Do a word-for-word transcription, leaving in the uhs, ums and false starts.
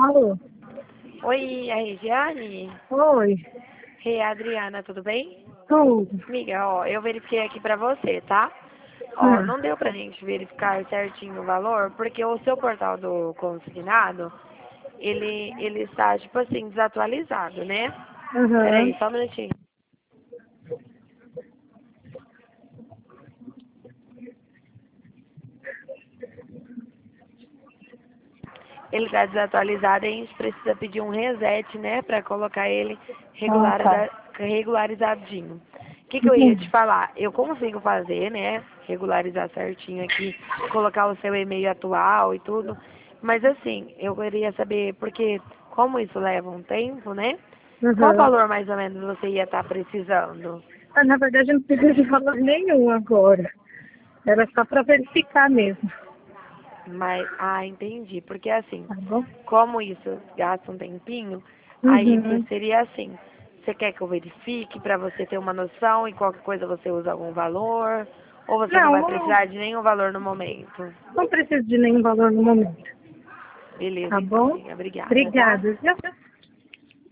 Alô? Oi, a Regiane? Oi. Hey, Adriana, tudo bem? Tudo. Amiga, ó, eu verifiquei aqui pra você, tá? Ó, Hum. não deu pra gente verificar certinho o valor, porque o seu portal do consignado, ele, ele está, tipo assim, desatualizado, né? Aham. Peraí, só um minutinho. Ele está desatualizado e a gente precisa pedir um reset, né, pra colocar ele Ah, tá. regulariza- regularizadinho. O que que eu ia te Entendi. falar? Eu consigo fazer, né, regularizar certinho aqui, colocar o seu e-mail atual e tudo, mas assim, eu queria saber, porque como isso leva um tempo, né, qual Aham. valor mais ou menos você ia estar precisando? Ah, na verdade, eu não preciso de valor nenhum agora. Era só para verificar mesmo. Mas, ah, entendi, porque assim, Tá bom? como isso gasta um tempinho, aí Uhum. seria assim, você quer que eu verifique para você ter uma noção e qualquer coisa você usa algum valor? Ou você não Não, vai não, precisar de nenhum valor no momento? não preciso de nenhum valor no momento. Beleza, Tá então, bom? amiga. Obrigada, tá? Obrigada, viu?